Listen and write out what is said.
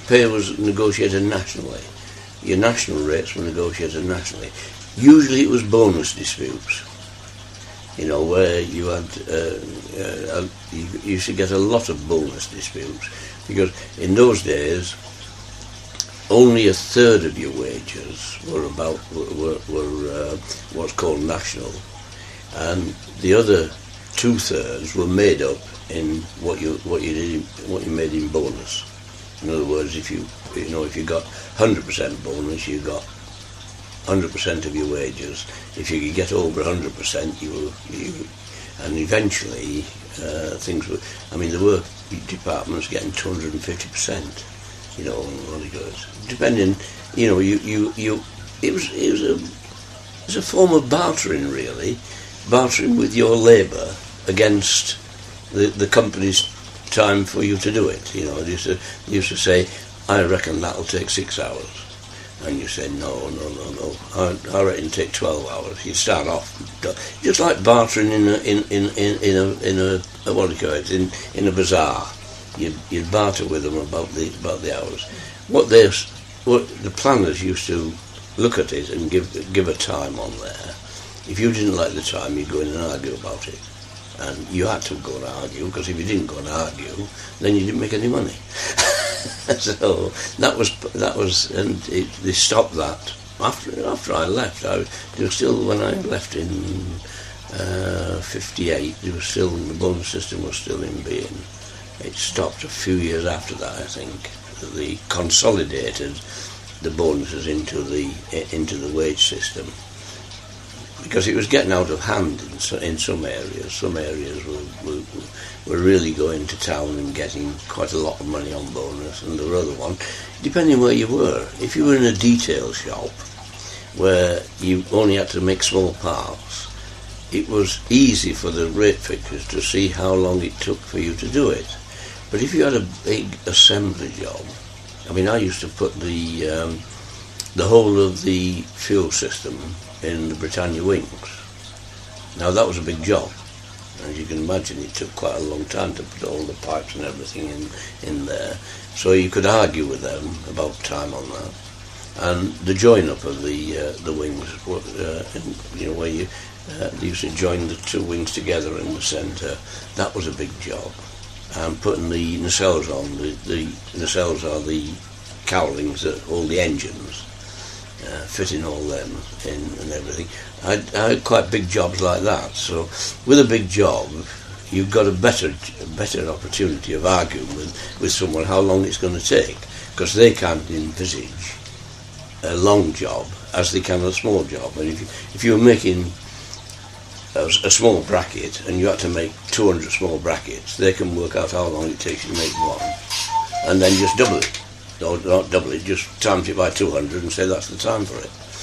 pay was negotiated nationally. Your national rates were negotiated nationally. Usually it was bonus disputes, you know, where you had you used to get a lot of bonus disputes, because in those days only a third of your wages were what's called national, and the other 2/3 were made up in what you made in bonus. In other words, if you got 100% bonus, you got 100% of your wages. If you could get over 100%, and eventually things were. I mean, there were departments getting 250%. You know, what it goes. Depending, you know, it was a form of bartering, really, bartering with your labour against the company's time for you to do it. You know, they used to say, I reckon that'll take 6 hours, and you say, no, I reckon it'll take 12 hours. You start off just like bartering in a what do you call it, in a bazaar. You'd barter with them about the hours. What the planners used to look at it and give a time on there. If you didn't like the time, you'd go in and argue about it. And you had to go and argue, because if you didn't go and argue, then you didn't make any money. So that was, and they stopped that after I left. There was still, when I left in 58, there was still, the bonus system was still in being. It stopped a few years after that, I think. They consolidated the bonuses into the wage system, because it was getting out of hand in some areas. Some areas were really going to town and getting quite a lot of money on bonus, and the other one, depending where you were. If you were in a detail shop where you only had to make small parts, it was easy for the rate fixers to see how long it took for you to do it. But if you had a big assembly job, I mean, I used to put the whole of the fuel system in the Britannia wings. Now that was a big job. As you can imagine, it took quite a long time to put all the pipes and everything in there. So you could argue with them about time on that. And the join up of the wings, you know, where you they used to join the two wings together in the centre. That was a big job. And putting the nacelles on, the nacelles are the cowlings that hold the engines, fitting all them in and everything. I had quite big jobs like that. So with a big job, you've got a better opportunity of arguing with someone how long it's going to take, because they can't envisage a long job as they can a small job. And if you were making a small bracket and you had to make 200 small brackets, they can work out how long it takes you to make one, and then just double it. No, not double it, just times it by 200 and say that's the time for it.